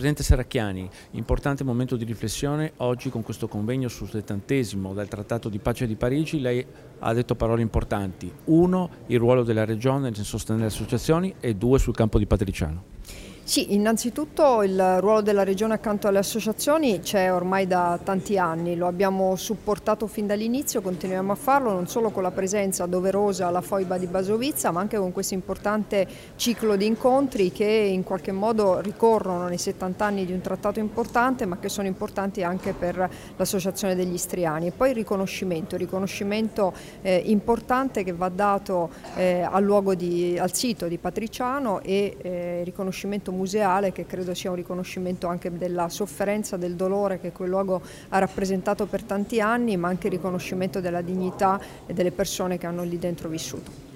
Presidente Serracchiani, importante momento di riflessione oggi con questo convegno sul 70° del Trattato di Pace di Parigi. Lei ha detto parole importanti: 1, il ruolo della Regione nel sostenere le associazioni, e 2, sul campo di Patriciano. Sì, innanzitutto il ruolo della Regione accanto alle associazioni c'è ormai da tanti anni, lo abbiamo supportato fin dall'inizio, continuiamo a farlo non solo con la presenza doverosa alla Foiba di Basovizza, ma anche con questo importante ciclo di incontri che in qualche modo ricorrono nei 70 anni di un trattato importante, ma che sono importanti anche per l'associazione degli istriani. E poi il riconoscimento importante che va dato al sito di Patriciano, e riconoscimento museale che credo sia un riconoscimento anche della sofferenza, del dolore che quel luogo ha rappresentato per tanti anni, ma anche il riconoscimento della dignità e delle persone che hanno lì dentro vissuto.